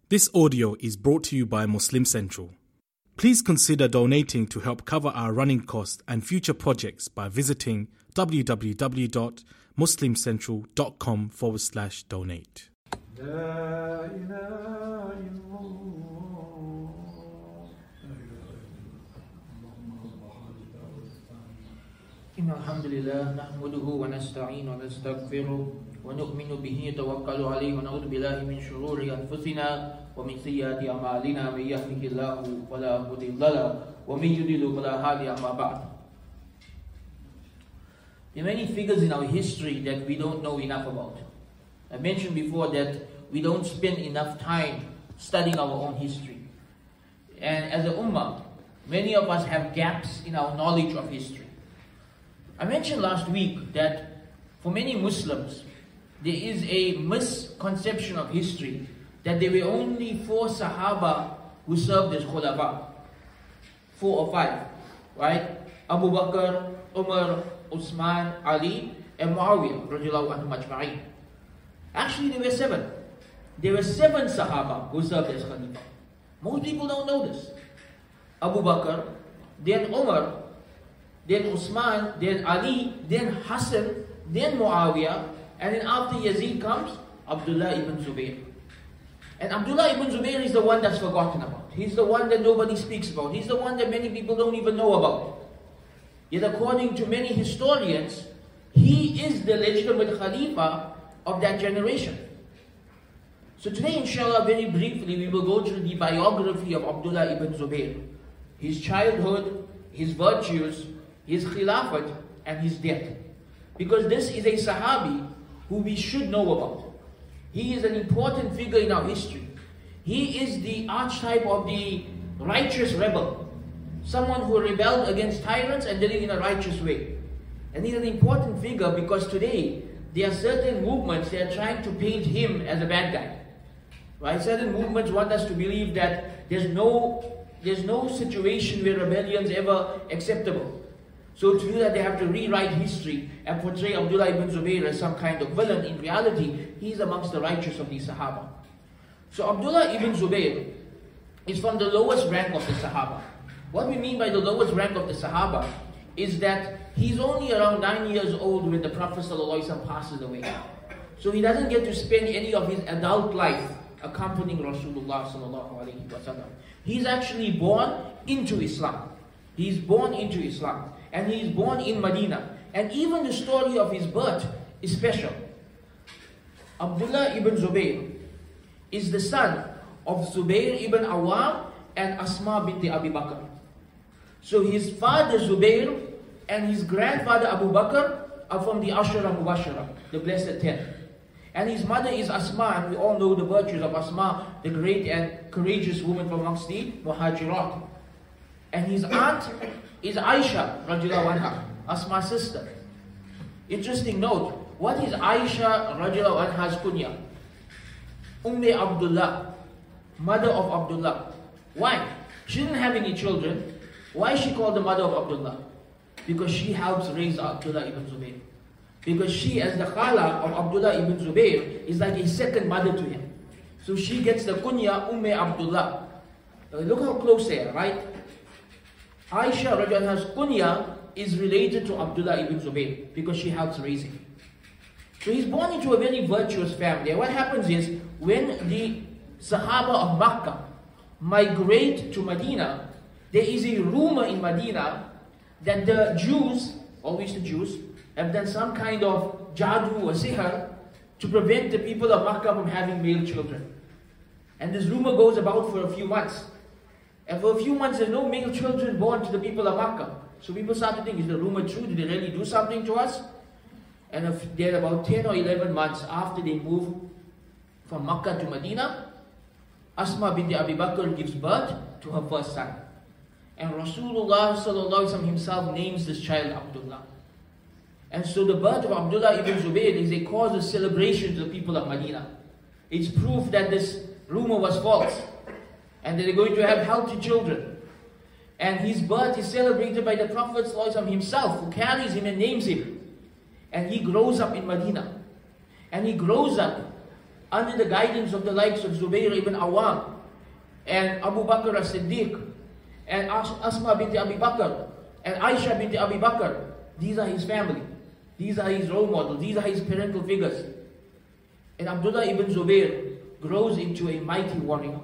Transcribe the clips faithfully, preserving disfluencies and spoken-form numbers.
This audio is brought to you by Muslim Central. Please consider donating to help cover our running costs and future projects by visiting www.muslimcentral.com forward slash donate. إن الحمد لله نحمده ونستعين ونستغفره ونؤمن به نتوكل عليه ونعوذ بالله من شرور أنفسنا ومن سيئات أعمالنا من يهده الله فلا مضل له ومن يضلل فلا هادي له أما بعد. There are many figures in our history that we don't know enough about. I mentioned before that we don't spend enough time studying our own history. And as a ummah, many of us have gaps in our knowledge of history. I mentioned last week that for many Muslims, there is a misconception of history that there were only four Sahaba who served as Khulafa. Four or five, right? Abu Bakr, Umar, Uthman, Ali, and Muawiyah, radiallahu anhum ajma'in. Actually, there were seven. There were seven Sahaba who served as Khalifa. Most people don't know this. Abu Bakr, then Umar, then Uthman, then Ali, then Hassan, then Muawiyah, and then after Yazid comes Abdullah ibn Zubayr. And Abdullah ibn Zubayr is the one that's forgotten about. He's the one that nobody speaks about. He's the one that many people don't even know about. Yet according to many historians, he is the legitimate Khalifa of that generation. So today, inshallah, very briefly, we will go through the biography of Abdullah ibn Zubayr. His childhood, his virtues, his khilafat, and his death. Because this is a Sahabi who we should know about. He is an important figure in our history. He is the archetype of the righteous rebel. Someone who rebelled against tyrants and did it in a righteous way. And he's an important figure because today, there are certain movements that are trying to paint him as a bad guy. Right? Certain movements want us to believe that there's no, there's no situation where rebellion is ever acceptable. So to do that, they have to rewrite history and portray Abdullah ibn Zubayr as some kind of villain. In reality, he's amongst the righteous of the Sahaba. So Abdullah ibn Zubayr is from the lowest rank of the Sahaba. What we mean by the lowest rank of the Sahaba is that he's only around nine years old when the Prophet ﷺ passes away. So he doesn't get to spend any of his adult life accompanying Rasulullah ﷺ. He's actually born into Islam. He's born into Islam. And he is born in Medina. And even the story of his birth is special. Abdullah ibn Zubayr is the son of Zubayr ibn Awam and Asma binti Abi Bakr. So his father Zubayr and his grandfather Abu Bakr are from the Ashara Mubashara, the blessed ten. And his mother is Asma, and we all know the virtues of Asma, the great and courageous woman from amongst the Muhajirat. And his aunt is Aisha radiallahu anha, Asma's sister. Interesting note, what is Aisha radiallahu anha's kunya? Umm Abdullah, mother of Abdullah. Why? She didn't have any children. Why is she called the mother of Abdullah? Because she helps raise Abdullah ibn Zubayr. Because she, as the khala of Abdullah ibn Zubayr, is like a second mother to him. So she gets the kunya Umm Abdullah. Uh, look how close they are, right? Aisha radiallahu anha's kunya is related to Abdullah ibn Zubayr because she helps raise him. So he's born into a very virtuous family. And what happens is, when the Sahaba of Makkah migrate to Medina, there is a rumor in Medina that the Jews, always the Jews, have done some kind of jadoo or sihr to prevent the people of Makkah from having male children. And this rumor goes about for a few months. And for a few months, there's no male children born to the people of Makkah. So people start to think, is the rumor true? Did they really do something to us? And if they're about ten or eleven months after they move from Makkah to Medina, Asma binti Abi Bakr gives birth to her first son. And Rasulullah sallallahu alaihi wasallam himself names this child Abdullah. And so the birth of Abdullah ibn Zubayr is a cause of celebration to the people of Medina. It's proof that this rumor was false, and that they're going to have healthy children. And his birth is celebrated by the Prophet ﷺ himself, who carries him and names him. And he grows up in Medina. And he grows up under the guidance of the likes of Zubayr ibn Awam, and Abu Bakr as-Siddiq, and As Asma binti Abi Bakr, and Aisha binti Abi Bakr. These are his family. These are his role models. These are his parental figures. And Abdullah ibn Zubayr grows into a mighty warrior.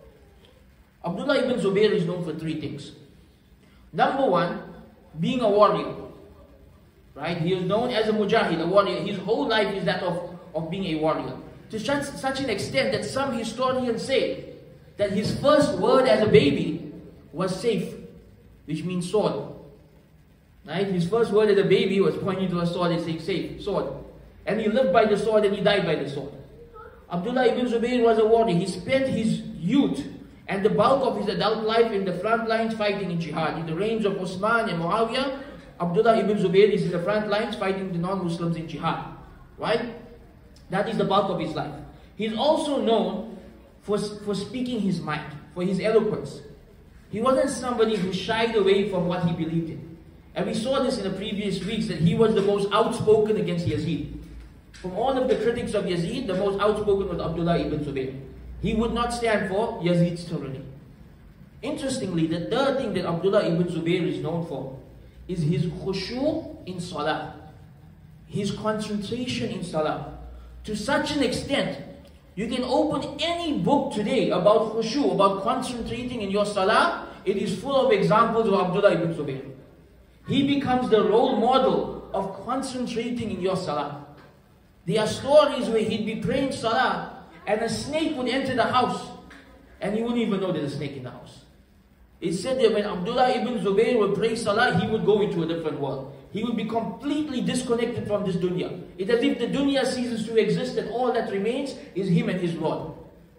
Abdullah ibn Zubayr is known for three things. Number one, being a warrior. Right? He is known as a mujahid, a warrior. His whole life is that of, of being a warrior. To such, such an extent that some historians say that his first word as a baby was safe, which means sword. Right? His first word as a baby was pointing to a sword and saying safe, sword. And he lived by the sword and he died by the sword. Abdullah ibn Zubayr was a warrior. He spent his youth and the bulk of his adult life in the front lines fighting in jihad. In the reigns of Osman and Muawiyah, Abdullah ibn Zubayr is in the front lines fighting the non-Muslims in jihad. Right? That is the bulk of his life. He's also known for, for speaking his mind, for his eloquence. He wasn't somebody who shied away from what he believed in. And we saw this in the previous weeks, that he was the most outspoken against Yazid. From all of the critics of Yazid, the most outspoken was Abdullah ibn Zubayr. He would not stand for Yazid's tyranny. Interestingly, the third thing that Abdullah ibn Zubayr is known for is his khushu' in salah. His concentration in salah. To such an extent, you can open any book today about khushu', about concentrating in your salah, it is full of examples of Abdullah ibn Zubayr. He becomes the role model of concentrating in your salah. There are stories where he'd be praying salah and a snake would enter the house and he wouldn't even know there's a snake in the house. It said that when Abdullah ibn Zubayr would pray salah, he would go into a different world. He would be completely disconnected from this dunya. It's as if the dunya ceases to exist and all that remains is him and his Lord.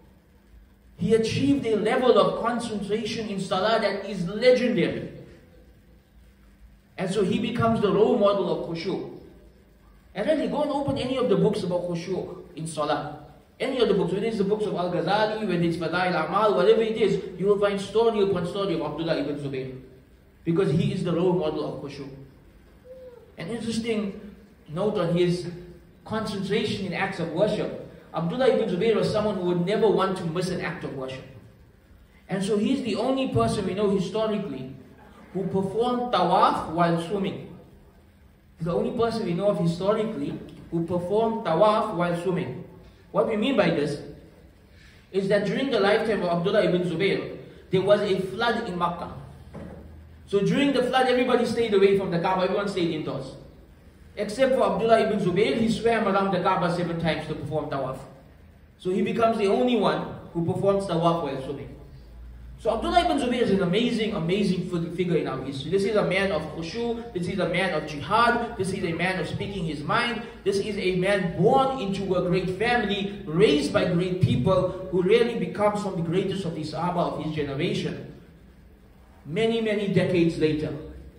He achieved a level of concentration in salah that is legendary. And so he becomes the role model of khushu'. And really, go and open any of the books about khushu' in salah. Any of the books, whether it's the books of Al-Ghazali, whether it's Fadail A'mal, whatever it is, you will find story upon story of Abdullah ibn Zubayr. Because he is the role model of khushu'. An interesting note on his concentration in acts of worship. Abdullah ibn Zubayr was someone who would never want to miss an act of worship. And so he's the only person we know historically who performed tawaf while swimming. He's the only person we know of historically who performed tawaf while swimming. What we mean by this is that during the lifetime of Abdullah ibn Zubayr, there was a flood in Makkah. So during the flood, everybody stayed away from the Kaaba, everyone stayed indoors. Except for Abdullah ibn Zubayr, he swam around the Kaaba seven times to perform tawaf. So he becomes the only one who performs tawaf while swimming. So Abdullah ibn Zubayr is an amazing, amazing figure in our history. This is a man of khushu', this is a man of jihad, this is a man of speaking his mind, this is a man born into a great family, raised by great people, who really becomes from the greatest of the Sahaba of his generation. Many, many decades later,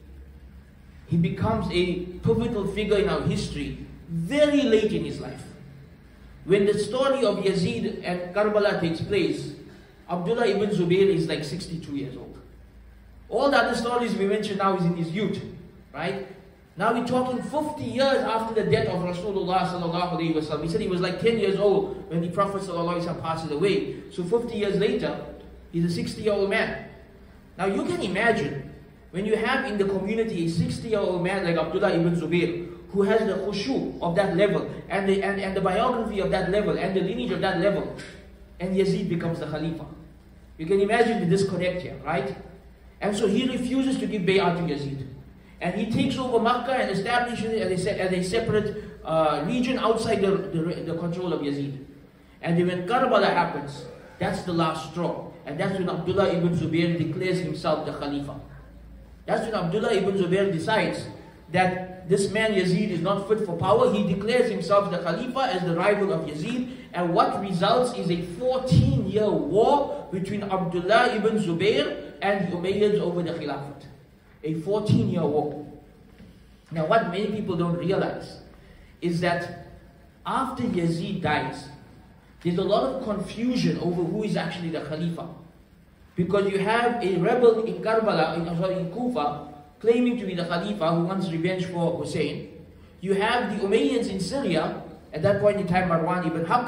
he becomes a pivotal figure in our history, very late in his life. When the story of Yazid and Karbala takes place, Abdullah ibn Zubayr is like sixty-two years old. All the other stories we mentioned now is in his youth, right? Now we're talking fifty years after the death of Rasulullah sallallahu alaihi wasallam. He said he was like ten years old when the Prophet sallallahu alaihi wasallam passed away. So fifty years later, he's a sixty-year-old man. Now you can imagine, when you have in the community a sixty-year-old man like Abdullah ibn Zubayr, who has the khushu' of that level, and the, and, and the biography of that level, and the lineage of that level, and Yazid becomes the Khalifa. You can imagine the disconnect here, right? And so he refuses to give bay'ah to Yazid. And he takes over Makkah and establishes it as a, as a separate uh, region outside the, the, the control of Yazid. And then when Karbala happens, that's the last straw. And that's when Abdullah ibn Zubayr declares himself the Khalifa. That's when Abdullah ibn Zubayr decides that this man Yazid is not fit for power. He declares himself the Khalifa as the rival of Yazid. And what results is a fourteen-year war between Abdullah ibn Zubayr and the Umayyads over the Khilafat. A fourteen-year war. Now what many people don't realize is that after Yazid dies, there's a lot of confusion over who is actually the Khalifa. Because you have a rebel in Karbala, in, sorry, in Kufa, claiming to be the Khalifa who wants revenge for Hussein. You have the Umayyads in Syria, at that point in time Marwan ibn Hakam,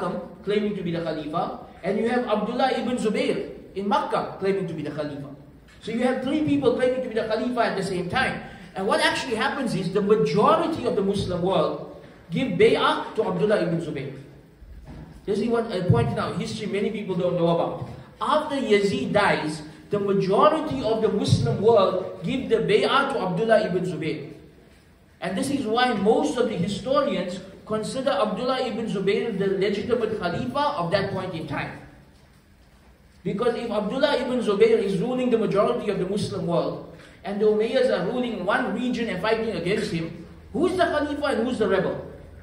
claiming to be the Khalifa, and you have Abdullah ibn Zubayr in Makkah claiming to be the Khalifa. So you have three people claiming to be the Khalifa at the same time. And what actually happens is the majority of the Muslim world give bay'ah to Abdullah ibn Zubayr. This is what a point in our history many people don't know about. After Yazid dies, the majority of the Muslim world give the bay'ah to Abdullah ibn Zubayr. And this is why most of the historians consider Abdullah ibn Zubayr the legitimate Khalifa of that point in time. Because if Abdullah ibn Zubayr is ruling the majority of the Muslim world, and the Umayyads are ruling one region and fighting against him, who's the Khalifa and who's the rebel?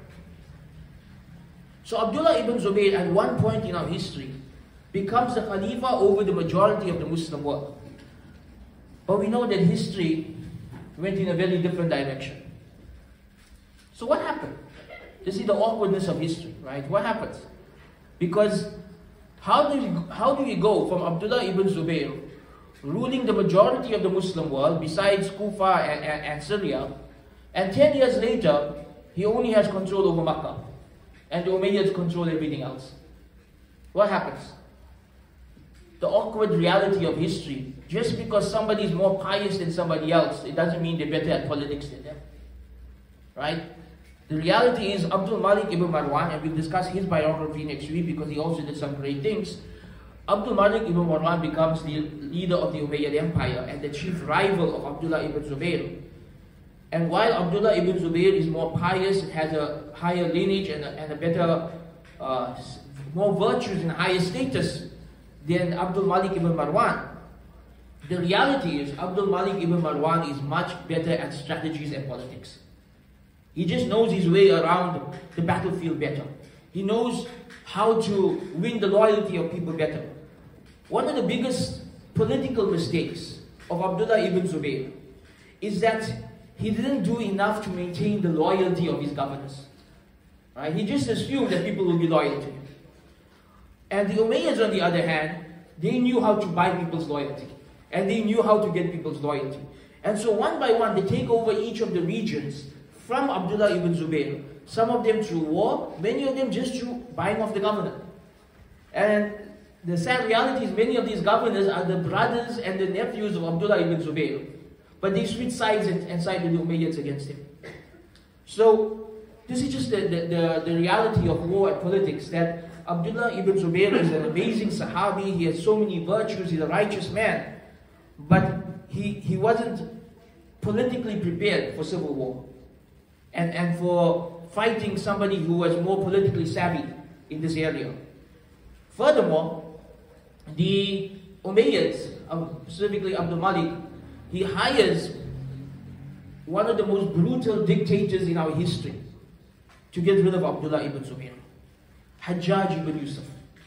So Abdullah ibn Zubayr at one point in our history becomes the Khalifa over the majority of the Muslim world. But we know that history went in a very different direction. So what happened? This is the awkwardness of history, right? What happens? Because how do you, how do we go from Abdullah ibn Zubayr ruling the majority of the Muslim world besides Kufa and, and, and Syria, and ten years later he only has control over Makkah and the Umayyads control everything else? What happens? The awkward reality of history. Just because somebody is more pious than somebody else, it doesn't mean they're better at politics than them. Right? The reality is Abdul Malik ibn Marwan, and we'll discuss his biography next week because he also did some great things. Abdul Malik ibn Marwan becomes the leader of the Umayyad Empire and the chief rival of Abdullah ibn Zubayr. And while Abdullah ibn Zubayr is more pious, has a higher lineage and a, and a better, uh, more virtues and higher status than Abdul Malik ibn Marwan, the reality is Abdul Malik ibn Marwan is much better at strategies and politics. He just knows his way around the battlefield better. He knows how to win the loyalty of people better. One of the biggest political mistakes of Abdullah ibn Zubayr is that he didn't do enough to maintain the loyalty of his governors. Right? He just assumed that people will be loyal to him. And the Umayyads, on the other hand, they knew how to buy people's loyalty. And they knew how to get people's loyalty. And so one by one, they take over each of the regions from Abdullah ibn Zubayr. Some of them through war, many of them just through buying off the governor. And the sad reality is many of these governors are the brothers and the nephews of Abdullah ibn Zubayr. But they switch sides and, and side with the Umayyads against him. So, this is just the, the, the, the reality of war and politics, that Abdullah ibn Zubayr is an amazing Sahabi, he has so many virtues, he's a righteous man. But he, he wasn't politically prepared for civil war. And, and for fighting somebody who was more politically savvy in this area. Furthermore, the Umayyads, specifically Abdul Malik, he hires one of the most brutal dictators in our history to get rid of Abdullah ibn Zubayr, Hajjaj ibn Yusuf.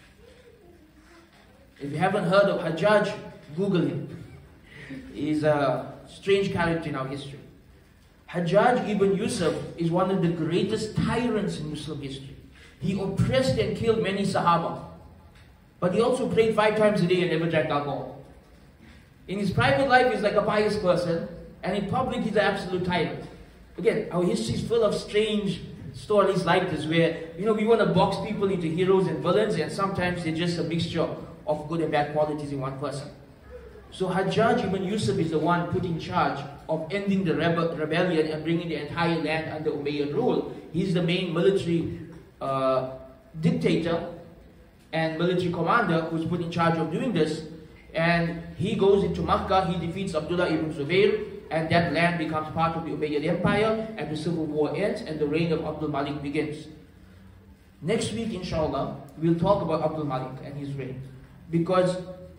If you haven't heard of Hajjaj, Google him. He's a strange character in our history. Hajjaj ibn Yusuf is one of the greatest tyrants in Muslim history. He oppressed and killed many Sahaba. But he also prayed five times a day and never drank alcohol. In his private life, he's like a pious person, and in public, he's an absolute tyrant. Again, our history is full of strange stories like this, where, you know, we want to box people into heroes and villains, and sometimes they're just a mixture of good and bad qualities in one person. So Hajjaj ibn Yusuf is the one put in charge of ending the rebe rebellion and bringing the entire land under Umayyad rule. He's the main military uh, dictator and military commander who's put in charge of doing this. And he goes into Makkah, he defeats Abdullah ibn Zubayr, and that land becomes part of the Umayyad Empire, and the civil war ends, and the reign of Abdul Malik begins. Next week, inshallah, we'll talk about Abdul Malik and his reign, because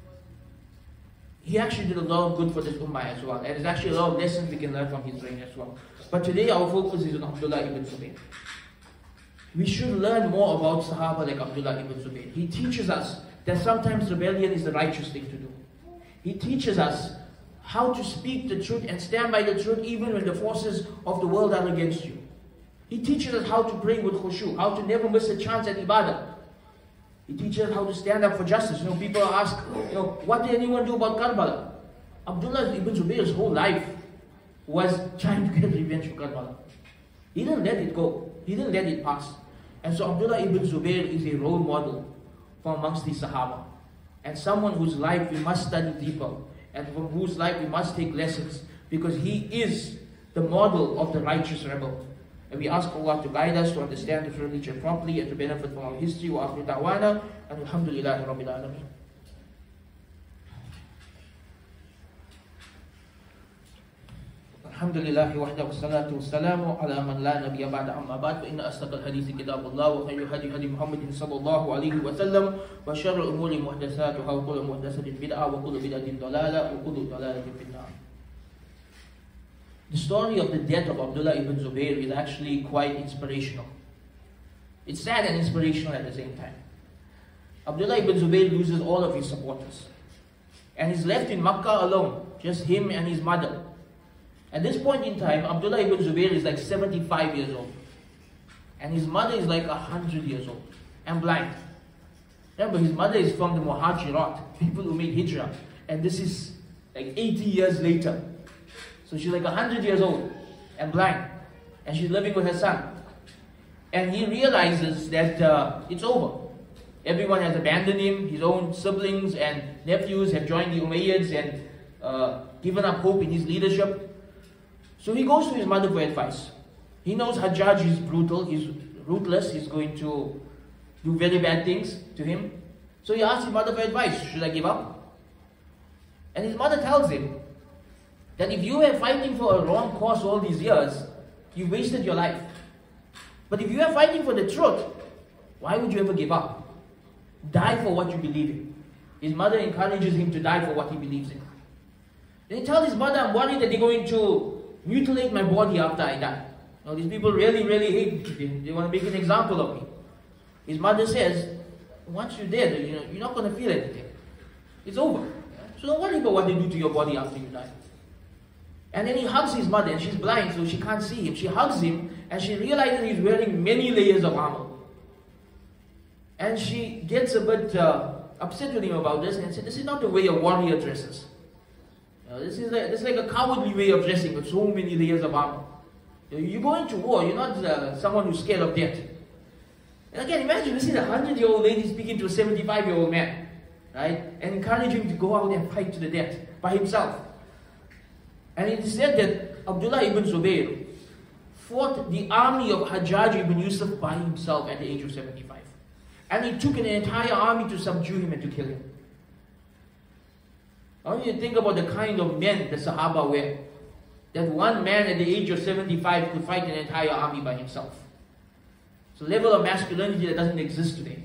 he actually did a lot of good for this ummah as well, and there's actually a lot of lessons we can learn from his reign as well. But today our focus is on Abdullah ibn Zubayr. We should learn more about Sahaba like Abdullah ibn Zubayr. He teaches us that sometimes rebellion is the righteous thing to do. He teaches us how to speak the truth and stand by the truth even when the forces of the world are against you. He teaches us how to pray with khushu, how to never miss a chance at ibadah. He teaches us how to stand up for justice. You know, people ask, you know, what did anyone do about Karbala? Abdullah ibn Zubayr's whole life was trying to get revenge for Karbala. He didn't let it go. He didn't let it pass. And so Abdullah ibn Zubayr is a role model for amongst the Sahaba. And someone whose life we must study deeper, and from whose life we must take lessons, because he is the model of the righteous rebel. And we ask Allah to guide us to understand this religion properly and to benefit from our history. Wa akhiru da'wana, and alhamdulillahi rabbil alameen. الحمد لله وحده والصلاة والسلام على من لا نبي بعد أما بعد فإن أصدق الحديث كتاب الله وخير الهدي هدي محمد صلى الله عليه وسلم وشر الأمور محدثاتها وكل محدثة بدعة وكل بدعة ضلالة وكل ضلالة في النار. The story of the death of Abdullah ibn Zubayr is actually quite inspirational. It's sad and inspirational at the same time. Abdullah ibn Zubayr loses all of his supporters, and he's left in Makkah alone, just him and his mother. At this point in time, Abdullah ibn Zubayr is like seventy-five years old. And his mother is like one hundred years old and blind. Remember, his mother is from the Muhajirat, people who made Hijrah. And this is like eighty years later. So she's like one hundred years old and blind. And she's living with her son. And he realizes that uh, it's over. Everyone has abandoned him. His own siblings and nephews have joined the Umayyads and uh, given up hope in his leadership. So he goes to his mother for advice. He knows Hajjaj is brutal, he's ruthless, he's going to do very bad things to him. So he asks his mother for advice. Should I give up? And his mother tells him that if you were fighting for a wrong cause all these years, you wasted your life. But if you are fighting for the truth, why would you ever give up? Die for what you believe in. His mother encourages him to die for what he believes in. Then he tells his mother, I'm worried that they're going to mutilate my body after I die. Now these people really, really hate me. They, they want to make an example of me. His mother says, once you're dead, you know, you're not going to feel anything. It's over. So don't worry about what they do to your body after you die. And then he hugs his mother, and she's blind, so she can't see him. She hugs him, and she realizes he's wearing many layers of armor. And she gets a bit uh, upset with him about this, and said, this is not the way a warrior dresses. Uh, this, is like, this is like a cowardly way of dressing with so many layers of armor. You go into war, you're not uh, someone who's scared of death. And again, imagine this is a hundred-year-old lady speaking to a seventy-five-year-old man, right? And encouraging him to go out and fight to the death by himself. And it is said that Abdullah ibn Zubayr fought the army of Hajjaj ibn Yusuf by himself at the age of seventy-five. And he took an entire army to subdue him and to kill him. I want you to think about the kind of men the Sahaba were. That one man at the age of seventy-five could fight an entire army by himself. It's a level of masculinity that doesn't exist today.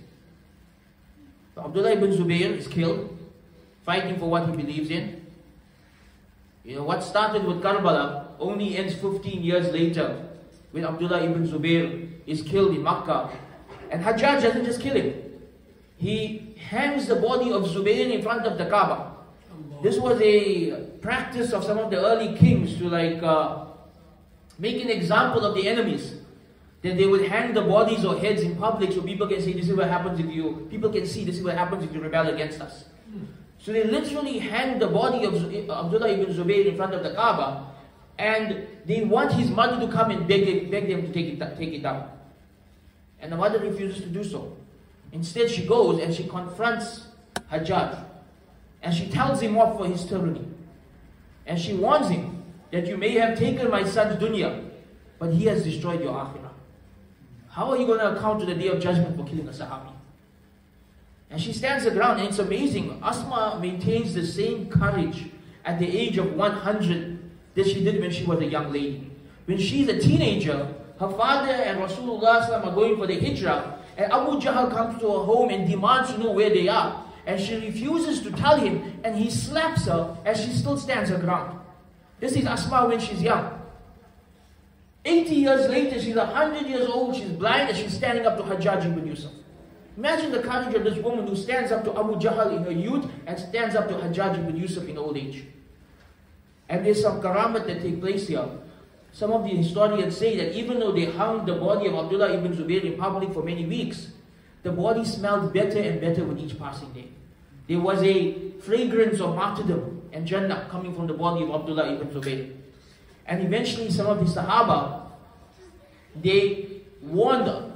So Abdullah ibn Zubayr is killed, fighting for what he believes in. You know, what started with Karbala only ends fifteen years later when Abdullah ibn Zubayr is killed in Makkah. And Hajjaj doesn't just kill him. He hangs the body of Zubayr in front of the Kaaba. This was a practice of some of the early kings to like uh, make an example of the enemies. That they would hang the bodies or heads in public so people can say, this is what happens if you, people can see this is what happens if you rebel against us. So they literally hang the body of Abdullah ibn Zubayr in front of the Kaaba, and they want his mother to come and beg, it, beg them to take it, take it down. And the mother refuses to do so. Instead she goes and she confronts Hajjaj. And she tells him off for his tyranny. And she warns him that you may have taken my son's dunya, but he has destroyed your akhirah. How are you going to account to the day of judgment for killing a sahabi? And she stands her ground, and it's amazing. Asma maintains the same courage at the age of one hundred that she did when she was a young lady. When she's a teenager, her father and Rasulullah are going for the hijrah, and Abu Jahl comes to her home and demands to know where they are. And she refuses to tell him, and he slaps her as she still stands her ground. This is Asma when she's young. eighty years later, she's one hundred years old, she's blind, and she's standing up to Hajjaj ibn Yusuf. Imagine the courage of this woman who stands up to Abu Jahl in her youth and stands up to Hajjaj ibn Yusuf in old age. And there's some karamat that take place here. Some of the historians say that even though they hung the body of Abdullah ibn Zubayr in public for many weeks, the body smelled better and better with each passing day. There was a fragrance of martyrdom and Jannah coming from the body of Abdullah ibn Zubayr. And eventually some of the Sahaba, they warned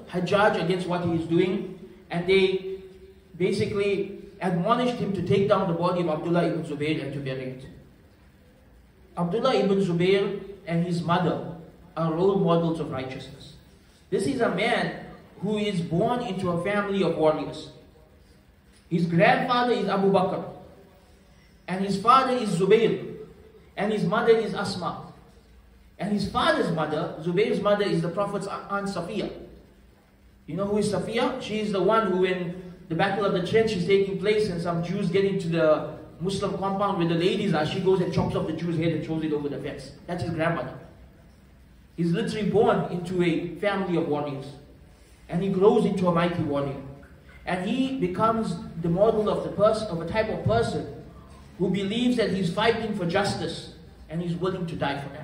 Hajjaj against what he is doing, and they basically admonished him to take down the body of Abdullah ibn Zubayr and to bury it. Abdullah ibn Zubayr and his mother are role models of righteousness. This is a man who is born into a family of warriors. His grandfather is Abu Bakr, and his father is Zubayr, and his mother is Asma. And his father's mother, Zubayr's mother, is the Prophet's aunt Safiya. You know who is Safiya? She is the one who, when the Battle of the Trench is taking place and some Jews get into the Muslim compound where the ladies are, she goes and chops off the Jew's head and throws it over the fence. That's his grandmother. He's literally born into a family of warriors. And he grows into a mighty warrior. And he becomes the model of the person, of a type of person who believes that he's fighting for justice and he's willing to die for that.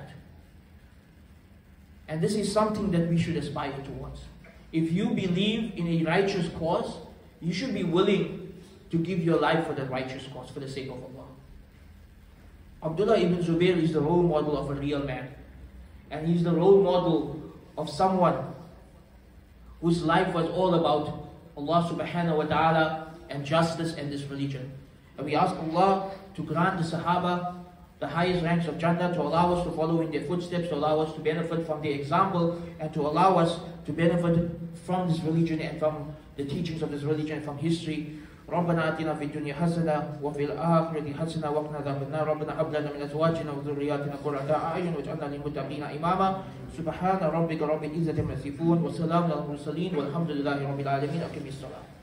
And this is something that we should aspire towards. If you believe in a righteous cause, you should be willing to give your life for that righteous cause, for the sake of Allah. Abdullah ibn Zubayr is the role model of a real man. And he's the role model of someone whose life was all about Allah subhanahu wa ta'ala and justice and this religion. And we ask Allah to grant the Sahaba the highest ranks of Jannah, to allow us to follow in their footsteps, to allow us to benefit from their example, and to allow us to benefit from this religion and from the teachings of this religion, from history. ربنا آتنا في الدنيا حسنة وفي الآخرة حسنة وقنا عذاب النار ربنا هب لنا من أزواجنا وذرياتنا قرة أعين واجعلنا للمتقين إماما سبحان ربك رب العزة عما يصفون وسلام على المرسلين والحمد لله رب العالمين. أقم الصلاة.